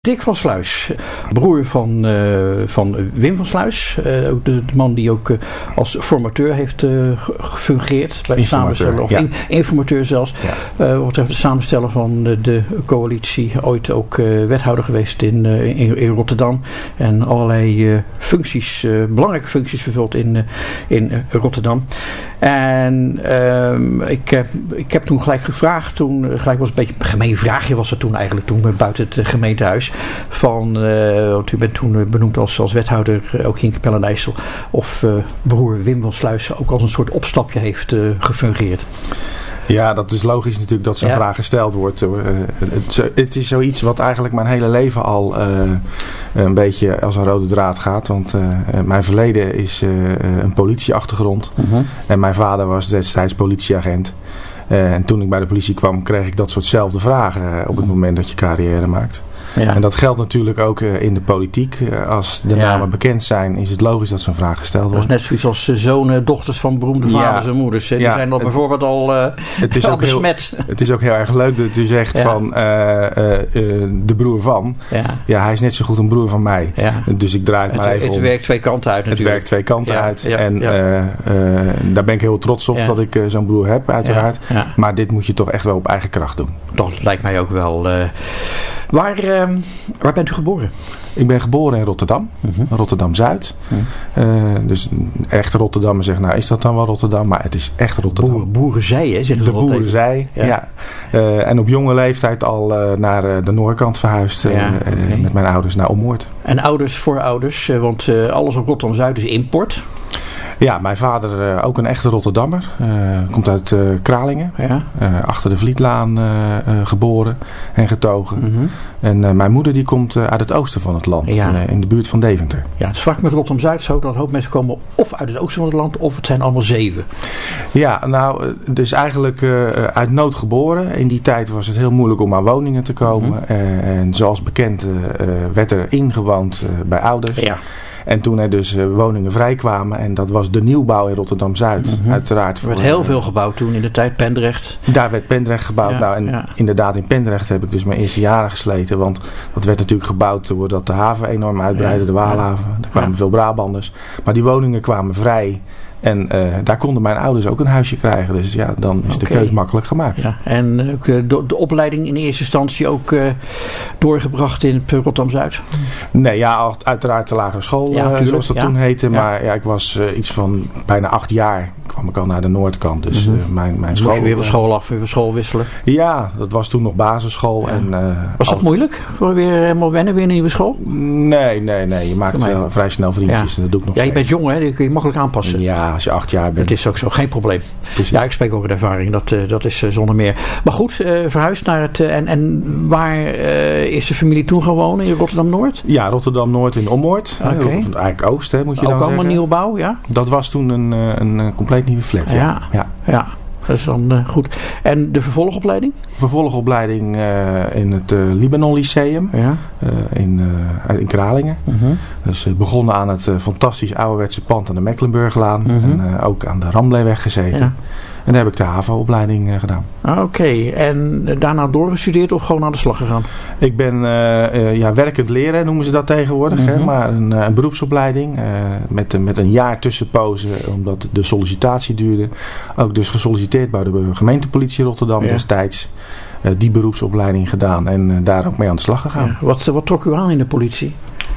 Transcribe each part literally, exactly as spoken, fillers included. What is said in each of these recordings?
Dick van Sluis, broer van, uh, van Wim van Sluis. Uh, de, de man die ook uh, als formateur heeft uh, gefungeerd bij het samenstellen, of ja. in, informateur zelfs. Ja. Uh, wat betreft het samenstellen van de, de coalitie. Ooit ook uh, wethouder geweest in, uh, in, in Rotterdam. En allerlei uh, functies, uh, belangrijke functies vervuld in, uh, in uh, Rotterdam. En uh, ik, uh, ik heb toen gelijk gevraagd, toen uh, gelijk was een beetje een gemeen vraagje was het toen eigenlijk, toen buiten het uh, gemeentehuis. Van, uh, want u bent toen uh, benoemd als, als wethouder uh, ook hier in Capelle aan den IJssel, of uh, broer Wim van Sluis ook als een soort opstapje heeft uh, gefungeerd. Ja, dat is logisch natuurlijk dat zo'n ja. vraag gesteld wordt. Uh, het, het is zoiets wat eigenlijk mijn hele leven al uh, een beetje als een rode draad gaat. Want uh, mijn verleden is uh, een politieachtergrond. Uh-huh. En mijn vader was destijds politieagent. Uh, en toen ik bij de politie kwam, kreeg ik dat soortzelfde vragen uh, op het moment dat je carrière maakt. Ja. En dat geldt natuurlijk ook uh, in de politiek. Uh, als de ja. namen bekend zijn, is het logisch dat zo'n vraag gesteld wordt. Dat is net zoiets als uh, zonen, dochters van beroemde vaders ja. en moeders. Die ja. zijn dan bijvoorbeeld al, uh, het is al ook besmet. Heel, het is ook heel erg leuk dat u zegt ja. van uh, uh, uh, de broer van. Ja. ja, hij is net zo goed een broer van mij. Ja. Dus ik draai het, het maar even Het om. werkt twee kanten uit natuurlijk. Het werkt twee kanten ja. uit. Ja. En ja. Uh, uh, daar ben ik heel trots op ja. dat ik uh, zo'n broer heb, uiteraard. Ja. Ja. Maar dit moet je toch echt wel op eigen kracht doen. Dat lijkt mij ook wel. Uh, waar, uh, waar bent u geboren? Ik ben geboren in Rotterdam, uh-huh. Rotterdam-Zuid. Uh-huh. Uh, dus echt Rotterdam zegt, nou is dat dan wel Rotterdam? Maar het is echt Rotterdam. Boer, boerenzij, hè? Zeggen de boerenzij, ja. ja. Uh, en op jonge leeftijd al uh, naar uh, de noordkant verhuisd uh, ja, okay. uh, met mijn ouders naar Ommoord. En ouders voor ouders, uh, want uh, alles op Rotterdam-Zuid is import. Ja, mijn vader uh, ook een echte Rotterdammer. Uh, komt uit uh, Kralingen. Ja. Uh, achter de Vlietlaan uh, uh, geboren en getogen. Mm-hmm. En uh, mijn moeder die komt uh, uit het oosten van het land. Ja. Uh, in de buurt van Deventer. Ja, het is vaak met Rotterdam-Zuid zo dat een hoop mensen komen of uit het oosten van het land of het zijn allemaal zeven. Ja, nou, dus eigenlijk uh, uit nood geboren. In die tijd was het heel moeilijk om aan woningen te komen. Mm-hmm. Uh, en zoals bekend uh, werd er ingewoond uh, bij ouders. Ja. En toen er dus uh, woningen vrijkwamen. En dat was de nieuwbouw in Rotterdam-Zuid. Mm-hmm. Uiteraard. Er werd voor, heel uh, veel gebouwd toen in de tijd. Pendrecht. Daar werd Pendrecht gebouwd. Ja, nou, en ja. inderdaad in Pendrecht heb ik dus mijn eerste jaren gesleten. Want dat werd natuurlijk gebouwd doordat de haven enorm uitbreidde. Ja, de Waalhaven. Ja. Er kwamen ja. veel Brabanders. Maar die woningen kwamen vrij. En uh, daar konden mijn ouders ook een huisje krijgen. Dus ja, dan is okay. de keus makkelijk gemaakt. Ja, en uh, de, de opleiding in eerste instantie ook uh, doorgebracht in Rotterdam-Zuid? Nee, ja, uiteraard de lagere school, ja, uh, zoals dat ja. toen heette. Ja. Maar ja, ik was uh, iets van bijna acht jaar kwam ik al naar de noordkant. Dus mm-hmm. uh, mijn, mijn school... Moest je weer van school af, weer van school wisselen? Ja, dat was toen nog basisschool. Ja. En, uh, was dat al... moeilijk? Voor weer helemaal wennen, weer in een nieuwe school? Nee, nee, nee. Je maakt uh, vrij snel vriendjes. Ja. En dat doe ik nog ja, je steeds. bent jong, hè? Die kun je makkelijk aanpassen. Ja, als je acht jaar bent. Dat is ook zo, geen probleem. Precies. Ja, ik spreek over de ervaring. Dat, uh, dat is uh, zonder meer. Maar goed, uh, verhuisd naar het... Uh, en, en waar uh, is de familie toen gaan wonen? In Rotterdam-Noord? Ja, Rotterdam-Noord in Ommoord. Okay. Hè, eigenlijk Oost, hè, moet je ook dan zeggen. Ook allemaal nieuwbouw, ja? Dat was toen een, een, een compleet nieuwe flat. Ja, ja. ja. ja. Dat is dan uh, goed. En de vervolgopleiding? Vervolgopleiding uh, in het uh, Libanon Lyceum ja. uh, in, uh, in Kralingen. Uh-huh. Dus uh, begonnen aan het uh, fantastisch ouderwetse pand aan de Mecklenburglaan. Uh-huh. En uh, ook aan de Rambleeweg gezeten. Ja. En daar heb ik de HAVO-opleiding uh, gedaan. Oké, okay. En uh, daarna doorgestudeerd of gewoon aan de slag gegaan? Ik ben uh, uh, ja, werkend leren, noemen ze dat tegenwoordig. Uh-huh. Hè? Maar een, uh, een beroepsopleiding uh, met, uh, met een jaar tussenpozen, omdat de sollicitatie duurde. Ook dus gesolliciteerd bij de gemeentepolitie Rotterdam ja. destijds. Uh, die beroepsopleiding gedaan en uh, daar ook mee aan de slag gegaan. Ja. Wat, wat trok u aan in de politie?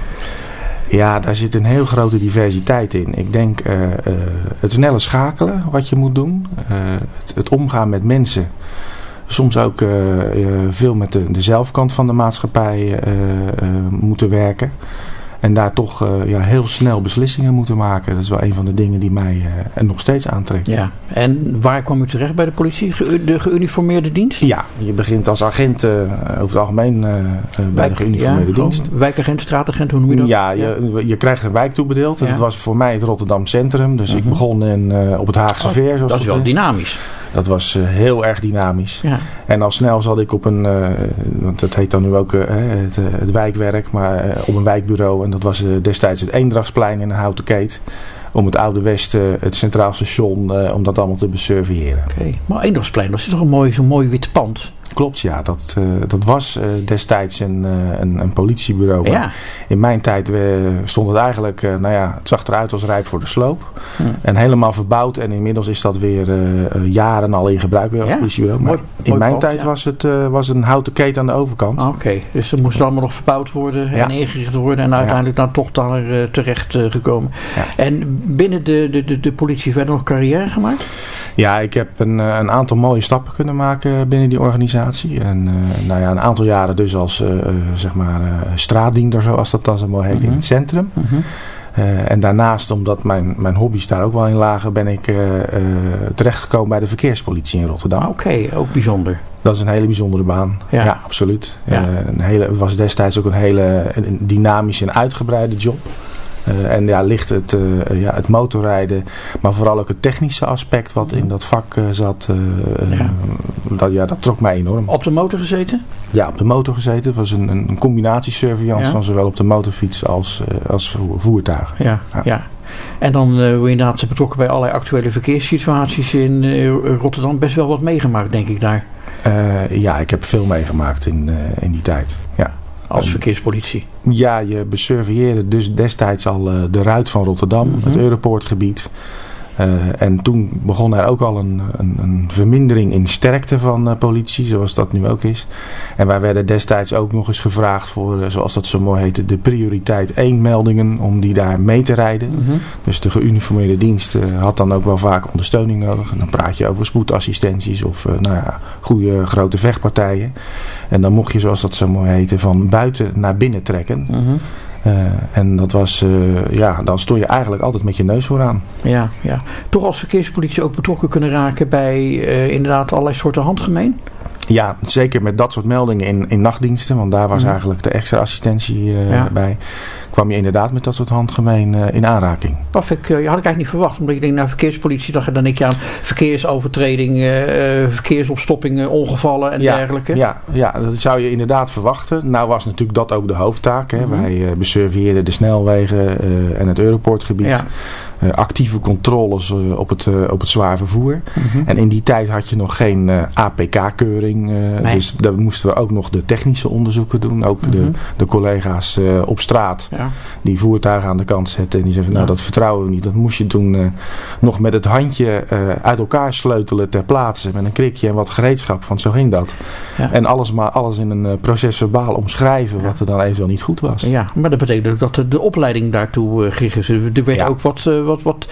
Ja, daar zit een heel grote diversiteit in. Ik denk uh, uh, het snelle schakelen wat je moet doen. Uh, het, het omgaan met mensen. Soms ook uh, uh, veel met de, de zelfkant van de maatschappij uh, uh, moeten werken. En daar toch uh, ja, heel snel beslissingen moeten maken. Dat is wel een van de dingen die mij uh, nog steeds aantrekt. Ja. En waar kwam u terecht bij de politie? Ge- de geuniformeerde dienst? Ja, je begint als agent uh, over het algemeen uh, bij Wijk, de geuniformeerde ja, dienst. Wijkagent, straatagent, hoe noem je dat? Ja, je, ja. je krijgt een wijk toebedeeld. Ja. Dat was voor mij het Rotterdam Centrum. Dus uh-huh. ik begon in, uh, op het Haagse oh, Veer. Zoals dat is wel is. dynamisch. Dat was uh, heel erg dynamisch. Ja. En al snel zat ik op een, uh, want dat heet dan nu ook uh, het, uh, het wijkwerk, maar uh, op een wijkbureau. En dat was uh, destijds het Eendrachtsplein in een houten keet. Om het Oude West, uh, het Centraal Station, uh, om dat allemaal te besurveilleren. Oké, okay. Maar Eendrachtsplein, dat is toch een mooi, zo'n mooi wit pand? Klopt, ja. Dat, uh, dat was uh, destijds een, uh, een, een politiebureau. Ja. In mijn tijd uh, stond het eigenlijk, uh, nou ja, het zag eruit als rijp voor de sloop. Hmm. En helemaal verbouwd. En inmiddels is dat weer uh, jaren al in gebruik weer als ja. politiebureau. Maar mooi, in mooi mijn pand, tijd ja. was het uh, was een houten keten aan de overkant. Oké, okay. Dus er moest allemaal nog verbouwd worden en ja. ingericht worden. En uiteindelijk ja. dan toch daar uh, terecht uh, gekomen. Ja. En binnen de, de, de, de politie verder nog carrière gemaakt? Ja, ik heb een, een aantal mooie stappen kunnen maken binnen die organisatie. En uh, nou ja, een aantal jaren dus als uh, zeg maar uh, straatdiender, zoals dat dan zo mooi heet, mm-hmm. in het centrum. Mm-hmm. Uh, en daarnaast, omdat mijn, mijn hobby's daar ook wel in lagen, ben ik uh, uh, terechtgekomen bij de verkeerspolitie in Rotterdam. Oké, okay, ook bijzonder. Dat is een hele bijzondere baan. Ja, ja absoluut. Ja. Uh, een hele, het was destijds ook een hele een dynamische en uitgebreide job. Uh, en ja, ligt het, uh, ja, het motorrijden, maar vooral ook het technische aspect wat in dat vak uh, zat, uh, ja. Uh, dat, ja, dat trok mij enorm. Op de motor gezeten? Ja, op de motor gezeten. Het was een, een combinatiesurveillance ja. van zowel op de motorfiets als, uh, als voertuigen. Ja, ja. ja. En dan uh, word je inderdaad betrokken bij allerlei actuele verkeerssituaties in uh, Rotterdam. Best wel wat meegemaakt, denk ik, daar. Uh, ja, ik heb veel meegemaakt in, uh, in die tijd, ja. Als verkeerspolitie? Ja, je besurveilleerde dus destijds al uh, de Ruit van Rotterdam, mm-hmm. het Europoortgebied. Uh, en toen begon er ook al een, een, een vermindering in sterkte van uh, politie, zoals dat nu ook is. En wij werden destijds ook nog eens gevraagd voor, uh, zoals dat zo mooi heette, de prioriteit één meldingen, om die daar mee te rijden. Mm-hmm. Dus de geuniformeerde dienst uh, had dan ook wel vaak ondersteuning nodig. En dan praat je over spoedassistenties of uh, nou ja, goede grote vechtpartijen. En dan mocht je, zoals dat zo mooi heette, van buiten naar binnen trekken. Mm-hmm. Uh, en dat was, uh, ja, dan stond je eigenlijk altijd met je neus vooraan. Ja, ja. Toch als verkeerspolitie ook betrokken kunnen raken bij uh, inderdaad allerlei soorten handgemeen? Ja, zeker met dat soort meldingen in, in nachtdiensten, want daar was mm. eigenlijk de extra assistentie uh, ja. bij. Kwam je inderdaad met dat soort handgemeen uh, in aanraking. Dat ik, uh, had ik eigenlijk niet verwacht. Omdat je denkt, nou, verkeerspolitie, dan, dan denk je aan verkeersovertredingen, uh, verkeersopstoppingen, ongevallen en ja, dergelijke. Ja, ja, dat zou je inderdaad verwachten. Nou was natuurlijk dat ook de hoofdtaak. Hè. Mm-hmm. Wij uh, besurveilleerden de snelwegen uh, en het Europoortgebied. Ja. Uh, actieve controles uh, op, het, uh, op het zwaar vervoer. Mm-hmm. En in die tijd had je nog geen uh, A P K-keuring. Uh, nee. Dus daar moesten we ook nog de technische onderzoeken doen. Ook mm-hmm. de, de collega's uh, op straat. Ja. Die voertuigen aan de kant zetten. En die zeiden, nou ja. dat vertrouwen we niet. Dat moest je toen uh, nog met het handje uh, uit elkaar sleutelen ter plaatse. Met een krikje en wat gereedschap. Want zo ging dat. Ja. En alles, maar alles in een uh, proces verbaal omschrijven. Ja. Wat er dan eventueel niet goed was. Ja, maar dat betekent ook dat de, de opleiding daartoe uh, ging. Dus er werd ja. ook wat, uh, wat, wat,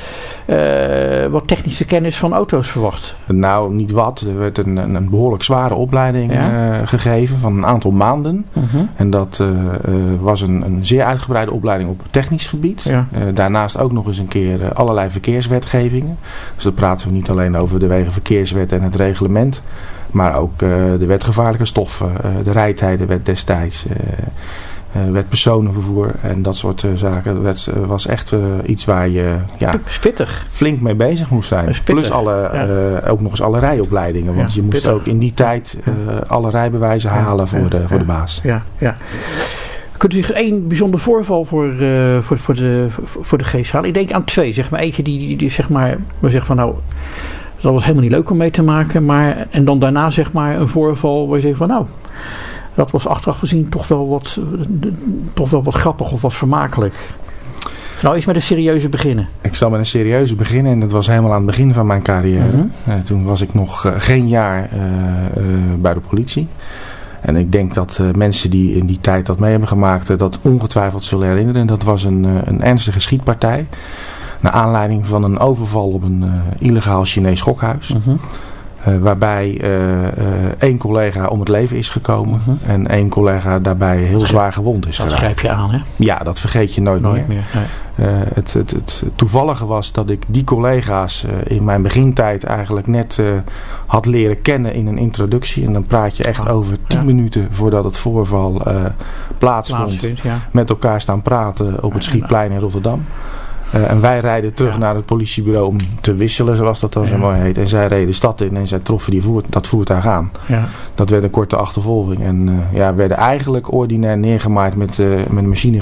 uh, wat technische kennis van auto's verwacht. Nou, niet wat. Er werd een, een, een behoorlijk zware opleiding ja. uh, gegeven. Van een aantal maanden. Uh-huh. En dat uh, uh, was een, een zeer uitgebreide opleiding op technisch gebied. Ja. Uh, daarnaast ook nog eens een keer uh, allerlei verkeerswetgevingen. Dus dan praten we niet alleen over de Wegenverkeerswet en het reglement. Maar ook uh, de wet gevaarlijke stoffen, uh, de rijtijdenwet destijds, uh, uh, wet personenvervoer en dat soort uh, zaken. Dat uh, was echt uh, iets waar je ja, Spittig. flink mee bezig moest zijn. Plus alle, ja. uh, ook nog eens alle rijopleidingen. Want ja, je moest pittig. ook in die tijd uh, alle rijbewijzen ja, halen voor, ja, de, voor ja, de baas. Ja, ja. Kunt u zich één bijzonder voorval voor, uh, voor, voor, de, voor de geest halen? Ik denk aan twee. Zeg maar. Eentje die, die, die zeg maar, we zeggen van nou... Dat was helemaal niet leuk om mee te maken. Maar, en dan daarna zeg maar een voorval waar je zegt van nou, dat was achteraf gezien toch wel wat, toch wel wat grappig of wat vermakelijk. Nou, eens met een serieuze beginnen. Ik zal met een serieuze beginnen en dat was helemaal aan het begin van mijn carrière. Mm-hmm. Uh, toen was ik nog uh, geen jaar uh, uh, bij de politie. En ik denk dat uh, mensen die in die tijd dat mee hebben gemaakt, uh, dat ongetwijfeld zullen herinneren. Dat was een, uh, een ernstige schietpartij. Naar aanleiding van een overval op een uh, illegaal Chinees gokhuis. Uh-huh. Uh, waarbij uh, uh, één collega om het leven is gekomen. Uh-huh. En één collega daarbij heel dat zwaar gewond is geraakt. Dat grijp je aan, hè? Ja, dat vergeet je nooit, nooit meer. meer nee. uh, het, het, het toevallige was dat ik die collega's uh, in mijn begintijd eigenlijk net uh, had leren kennen in een introductie. En dan praat je echt oh, over tien ja. minuten voordat het voorval uh, plaatsvond. plaatsvindt. Ja. Met elkaar staan praten op het Schietplein in Rotterdam. Uh, en wij rijden terug ja. naar het politiebureau om te wisselen, zoals dat dan ja. zo mooi heet. En zij reden de stad in en zij troffen die voert, dat voertuig aan. Ja. Dat werd een korte achtervolging. En uh, ja, werden eigenlijk ordinair neergemaaid met, uh, met een machinegeweer.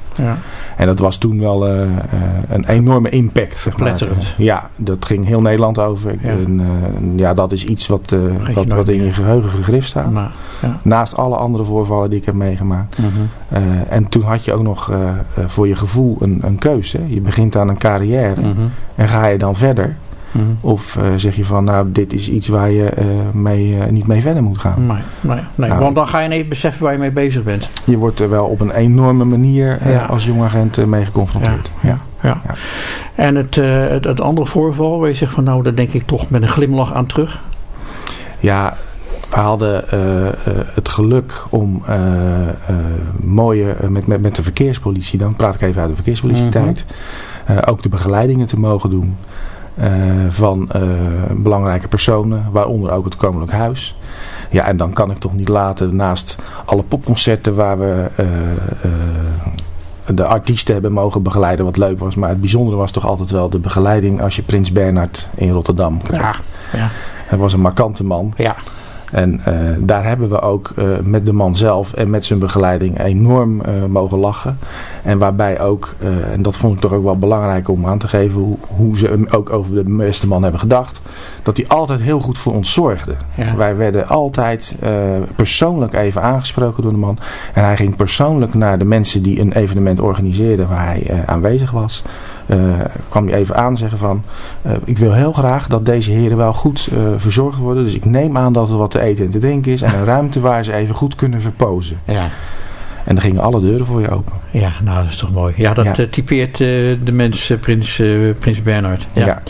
Ja. En dat was toen wel uh, uh, een enorme impact. Zeg maar. Ja, dat ging heel Nederland over. Ja, en, uh, ja dat is iets wat, uh, wat, wat in je geheugen gegrift staat. Maar, ja. Naast alle andere voorvallen die ik heb meegemaakt. Mm-hmm. uh, en toen had je ook nog uh, uh, voor je gevoel een, een keuze. Je begint aan een carrière. Mm-hmm. En ga je dan verder? Mm-hmm. Of uh, zeg je van, nou, dit is iets waar je uh, mee, uh, niet mee verder moet gaan. Nee, nee, nee. Nou, want dan ga je even beseffen waar je mee bezig bent. Je wordt er wel op een enorme manier uh, ja. als jong agent uh, mee geconfronteerd. Ja, ja. ja. ja. En het, uh, het, het andere voorval waar je zegt van, nou, daar denk ik toch met een glimlach aan terug. Ja, we hadden uh, uh, het geluk om uh, uh, mooie, uh, met, met, met de verkeerspolitie, dan praat ik even uit de verkeerspolitietijd, mm-hmm. uh, ook de begeleidingen te mogen doen. Uh, van uh, belangrijke personen, waaronder ook het Koninklijk Huis. Ja, en dan kan ik toch niet laten, naast alle popconcerten waar we uh, uh, de artiesten hebben mogen begeleiden, wat leuk was. Maar het bijzondere was toch altijd wel de begeleiding als je Prins Bernhard in Rotterdam kreeg. Ja, ja. Hij was een markante man. Ja. En uh, daar hebben we ook uh, met de man zelf en met zijn begeleiding enorm uh, mogen lachen. En waarbij ook, uh, en dat vond ik toch ook wel belangrijk om aan te geven, hoe, hoe ze ook over de beste man hebben gedacht. Dat hij altijd heel goed voor ons zorgde. Ja. Wij werden altijd uh, persoonlijk even aangesproken door de man. En hij ging persoonlijk naar de mensen die een evenement organiseerden waar hij uh, aanwezig was. Uh, kwam hij even aan zeggen van, uh, ik wil heel graag dat deze heren wel goed uh, verzorgd worden. Dus ik neem aan dat er wat te eten en te drinken is en een ruimte waar ze even goed kunnen verpozen. Ja. En dan gingen alle deuren voor je open. Ja, nou dat is toch mooi. Ja, dat ja. Uh, typeert uh, de mens uh, Prins, uh, Prins Bernhard. Ja. ja.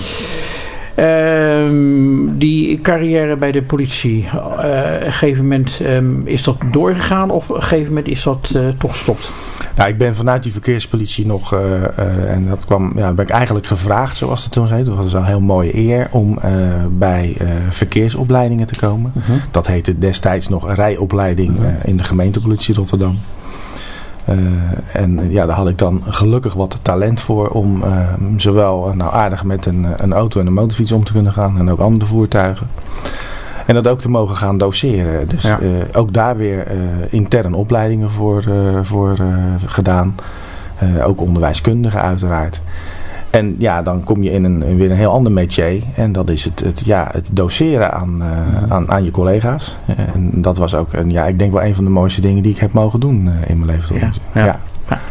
Uh, die carrière bij de politie, uh, op een gegeven moment um, is dat doorgegaan of op een gegeven moment is dat uh, toch gestopt? Ja, ik ben vanuit die verkeerspolitie nog, uh, uh, en dat kwam, ja, ben ik eigenlijk gevraagd, zoals het toen zei. Dat was een heel mooie eer om uh, bij uh, verkeersopleidingen te komen. Uh-huh. Dat heette destijds nog een rijopleiding uh, in de gemeentepolitie Rotterdam. Uh, en ja, daar had ik dan gelukkig wat talent voor om uh, zowel uh, nou, aardig met een, een auto en een motorfiets om te kunnen gaan en ook andere voertuigen. En dat ook te mogen gaan doseren. Dus ja. uh, ook daar weer uh, intern opleidingen voor, uh, voor uh, gedaan. Uh, ook onderwijskundige uiteraard. En ja, dan kom je in een, in weer een heel ander métier. En dat is het, het, ja, het doseren aan, uh, mm. aan, aan je collega's. En dat was ook, een, ja, ik denk wel een van de mooiste dingen die ik heb mogen doen uh, in mijn leven. Ja, ja. Ja. Ja.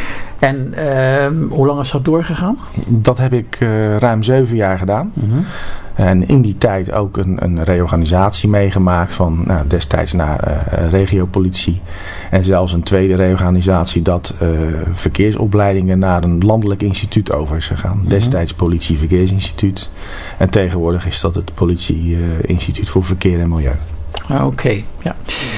En uh, hoe lang is dat doorgegaan? Dat heb ik uh, ruim zeven jaar gedaan. Mm-hmm. En in die tijd ook een, een reorganisatie meegemaakt van nou, destijds naar uh, regiopolitie. En zelfs een tweede reorganisatie dat uh, verkeersopleidingen naar een landelijk instituut over is gegaan. Mm-hmm. Destijds Politie Verkeersinstituut. En tegenwoordig is dat het Politie uh, Instituut voor Verkeer en Milieu. Oké, okay, ja.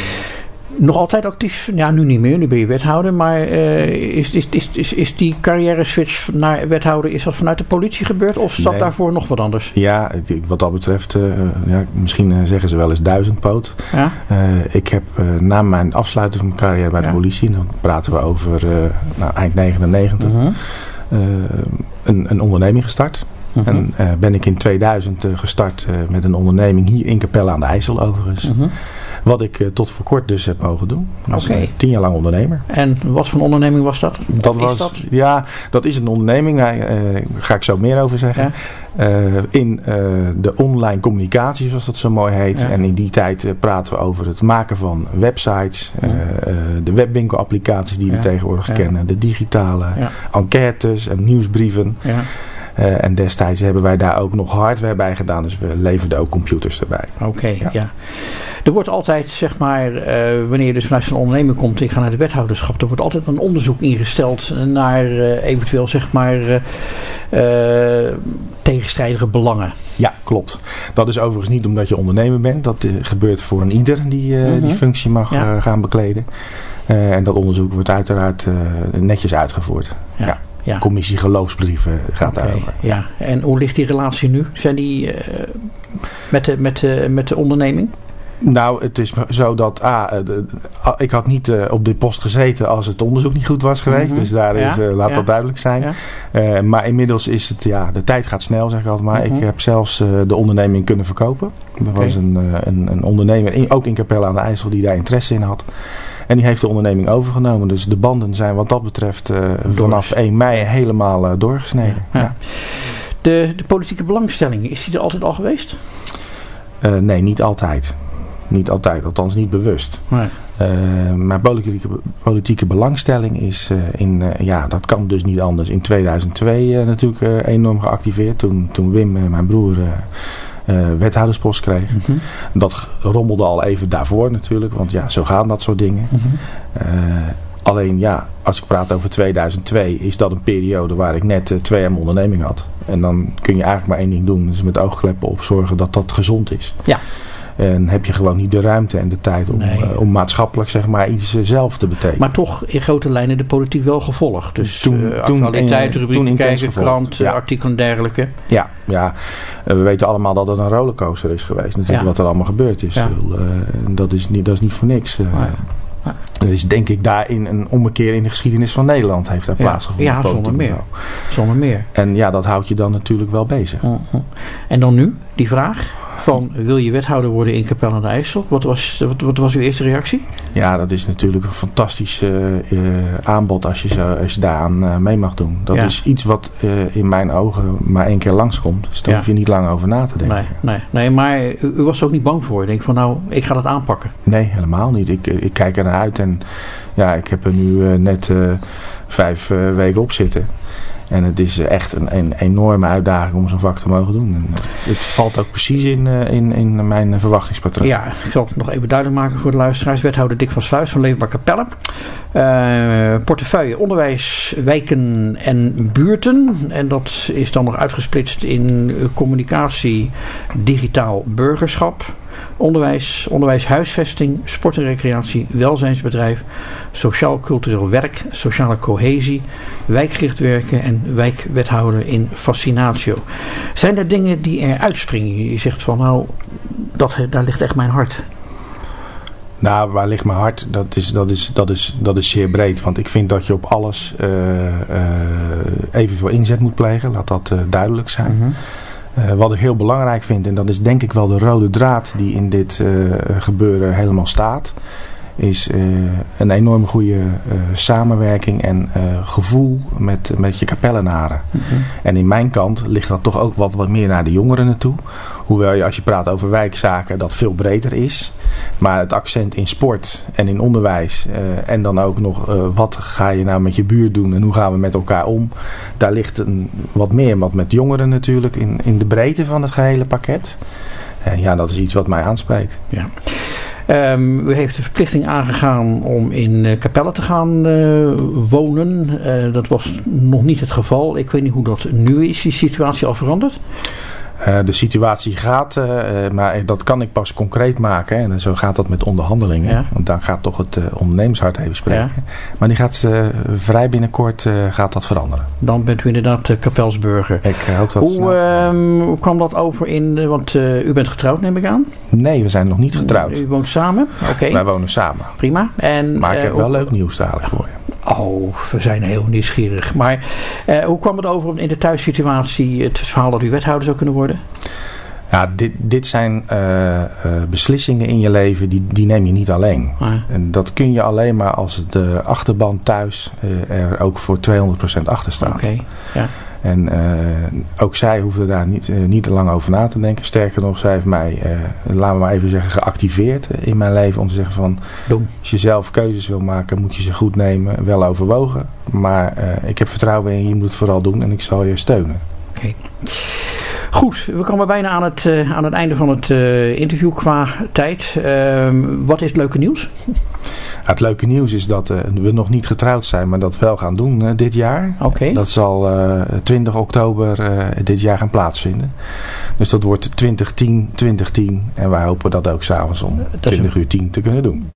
Nog altijd actief? Ja, nu niet meer. Nu ben je wethouder. Maar uh, is, is, is, is, is die carrière switch naar wethouder, is dat vanuit de politie gebeurd? Of zat nee. daarvoor nog wat anders? Ja, wat dat betreft, uh, ja, misschien uh, zeggen ze wel eens duizendpoot. Ja? Uh, ik heb uh, na mijn afsluiting van mijn carrière bij ja. de politie, dan praten we over uh, nou, eind negenennegentig, uh-huh. uh, een, een onderneming gestart. Uh-huh. En uh, ben ik in tweeduizend uh, gestart uh, met een onderneming hier in Capelle aan de IJssel overigens. Uh-huh. Wat ik uh, tot voor kort dus heb mogen doen. Als okay. uh, tien jaar lang ondernemer. En wat voor een onderneming was dat? Dat was, dat? Ja, dat is een onderneming. Daar uh, ga ik zo meer over zeggen. Ja. Uh, in uh, de online communicatie, zoals dat zo mooi heet. Ja. En in die tijd uh, praten we over het maken van websites. Ja. Uh, uh, de webwinkelapplicaties die ja. we tegenwoordig ja. kennen. De digitale ja. enquêtes en nieuwsbrieven. Ja. Uh, en destijds hebben wij daar ook nog hardware bij gedaan. Dus we leverden ook computers erbij. Oké, okay, ja. ja. Er wordt altijd, zeg maar, uh, wanneer je dus vanuit zo'n onderneming komt, ik ga naar de wethouderschap, er wordt altijd een onderzoek ingesteld naar uh, eventueel, zeg maar, uh, uh, tegenstrijdige belangen. Ja, klopt. Dat is overigens niet omdat je ondernemer bent. Dat uh, gebeurt voor een ieder die uh, mm-hmm. die functie mag ja. uh, gaan bekleden. Uh, en dat onderzoek wordt uiteraard uh, netjes uitgevoerd. Ja. ja. Ja. Commissie geloofsbrieven gaat okay, daarover. Ja. En hoe ligt die relatie nu? Zijn die uh, met, de, met, de, met de onderneming? Nou, het is zo dat ah, de, ah, ik had niet uh, op dit post gezeten als het onderzoek niet goed was geweest. Mm-hmm. Dus daar is, uh, laat ja. dat duidelijk zijn. Ja. Uh, maar inmiddels is het, ja, de tijd gaat snel, zeg ik altijd maar. Mm-hmm. Ik heb zelfs uh, de onderneming kunnen verkopen. Er okay. was een, uh, een, een ondernemer, in, ook in Capelle aan de IJssel, die daar interesse in had. En die heeft de onderneming overgenomen. Dus de banden zijn wat dat betreft uh, vanaf één mei helemaal uh, doorgesneden. Ja. Ja. De, de politieke belangstelling, is die er altijd al geweest? Uh, nee, niet altijd. Niet altijd, althans niet bewust. Nee. Uh, maar politieke, politieke belangstelling is uh, in, uh, ja, dat kan dus niet anders. In tweeduizend twee uh, natuurlijk uh, enorm geactiveerd. Toen, toen Wim, uh, mijn broer, uh, uh, wethouderspost kreeg. Mm-hmm. Dat rommelde al even daarvoor natuurlijk. Want ja, zo gaan dat soort dingen. Mm-hmm. Uh, alleen ja, als ik praat over tweeduizend twee, is dat een periode waar ik net uh, twee jaar mijn onderneming had. En dan kun je eigenlijk maar één ding doen. Dus met oogkleppen op zorgen dat dat gezond is. Ja. En heb je gewoon niet de ruimte en de tijd om, nee. uh, om maatschappelijk zeg maar iets uh, zelf te betekenen. Maar toch in grote lijnen de politiek wel gevolgd. Dus toen, uh, actualiteit, rubrieken kijken, krant, ja. artikelen en dergelijke. Ja, ja. Uh, we weten allemaal dat het een rollercoaster is geweest. Natuurlijk ja. wat er allemaal gebeurd is. Ja. Uh, dat, is niet, dat is niet voor niks. Uh, ja. Ja. Er is denk ik daarin een ommekeer in de geschiedenis van Nederland heeft daar ja. plaatsgevonden. Ja, zonder meer. zonder meer. En ja, dat houdt je dan natuurlijk wel bezig. Uh-huh. En dan nu, die vraag van wil je wethouder worden in Capelle aan de IJssel? Wat was, wat, wat was uw eerste reactie? Ja, dat is natuurlijk een fantastisch uh, uh, aanbod als je, zo, als je daaraan uh, mee mag doen. Dat ja. is iets wat uh, in mijn ogen maar één keer langskomt. Dus daar ja. hoef je niet lang over na te denken. Nee, nee, nee maar u, u was er ook niet bang voor? Ik denk van nou, ik ga dat aanpakken. Nee, helemaal niet. Ik, ik kijk er naar uit en ja, ik heb er nu uh, net uh, vijf uh, weken op zitten. En het is echt een, een enorme uitdaging om zo'n vak te mogen doen. En het valt ook precies in, in, in mijn verwachtingspatroon. Ja, ik zal het nog even duidelijk maken voor de luisteraars. Wethouder Dick van Sluis van Leefbaar Capelle. Uh, portefeuille onderwijs, wijken en buurten. En dat is dan nog uitgesplitst in communicatie, digitaal burgerschap. Onderwijs, onderwijs, huisvesting, sport en recreatie, welzijnsbedrijf, sociaal-cultureel werk, sociale cohesie, wijkgericht werken en wijkwethouder in Fascinatio. Zijn er dingen die er uitspringen? Je zegt van nou, dat, daar ligt echt mijn hart. Nou, waar ligt mijn hart? Dat is, dat is, dat is, dat is zeer breed. Want ik vind dat je op alles uh, uh, evenveel inzet moet plegen. Laat dat uh, duidelijk zijn. Mm-hmm. Uh, wat ik heel belangrijk vind, en dat is denk ik wel de rode draad die in dit uh, gebeuren helemaal staat, is uh, een enorm goede uh, samenwerking en uh, gevoel met, met je kapellenaren. Mm-hmm. En in mijn kant ligt dat toch ook wat, wat meer naar de jongeren naartoe. Hoewel je als je praat over wijkzaken dat veel breder is. Maar het accent in sport en in onderwijs uh, en dan ook nog uh, wat ga je nou met je buurt doen en hoe gaan we met elkaar om. Daar ligt een, wat meer wat met jongeren natuurlijk in, in de breedte van het gehele pakket. En ja, dat is iets wat mij aanspreekt. Ja. Um, u heeft de verplichting aangegaan om in uh, Capelle te gaan uh, wonen. Uh, dat was nog niet het geval. Ik weet niet hoe dat nu is. Die situatie al veranderd? Uh, de situatie gaat, uh, maar dat kan ik pas concreet maken. Hè, en zo gaat dat met onderhandelingen. Ja. Want dan gaat toch het uh, ondernemershart even spreken. Ja. Maar die gaat uh, vrij binnenkort uh, gaat dat veranderen. Dan bent u inderdaad uh, Kapelsburger. Ik uh, hoop dat hoe, uh, hoe kwam dat over in, uh, want uh, u bent getrouwd neem ik aan? Nee, we zijn nog niet getrouwd. U woont samen? Oké. Okay. Wij wonen samen. Prima. En, maar ik heb uh, wel hoe, leuk nieuws dadelijk voor je. Oh, we zijn heel nieuwsgierig. Maar uh, hoe kwam het over in de thuissituatie, het verhaal dat u wethouder zou kunnen worden? Ja, dit, dit zijn uh, uh, beslissingen in je leven, die, die neem je niet alleen. Ah. En dat kun je alleen maar als de achterban thuis uh, er ook voor tweehonderd procent achter staat. Okay. Ja. En uh, ook zij hoefde daar niet, uh, niet te lang over na te denken. Sterker nog, zij heeft mij, uh, laten we maar even zeggen, geactiveerd in mijn leven. Om te zeggen van, Doen. als je zelf keuzes wil maken, moet je ze goed nemen. Wel overwogen. Maar uh, ik heb vertrouwen in je, je moet het vooral doen en ik zal je steunen. Oké. Okay. Goed, we komen bijna aan het, uh, aan het einde van het uh, interview qua tijd. Uh, wat is het leuke nieuws? Het leuke nieuws is dat uh, we nog niet getrouwd zijn, maar dat wel gaan doen uh, dit jaar. Okay. Dat zal uh, twintig oktober uh, dit jaar gaan plaatsvinden. Dus dat wordt twintig tien twintig tien en wij hopen dat ook s'avonds om twintig uur tien te kunnen doen.